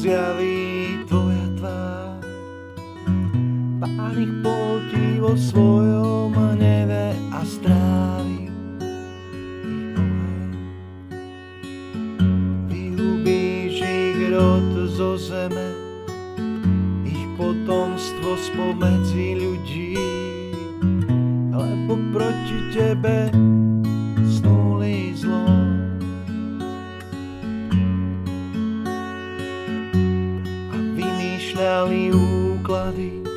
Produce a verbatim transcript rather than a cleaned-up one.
zjaví tvoja tvár. Pán ich poltí vo svojom hneve a strávi ich oheň. Vyhubíš ich rod zo zeme, ich potomstvo spomedzi ľudí, lebo proti tebe snuli zlo. A vymýšľali úklady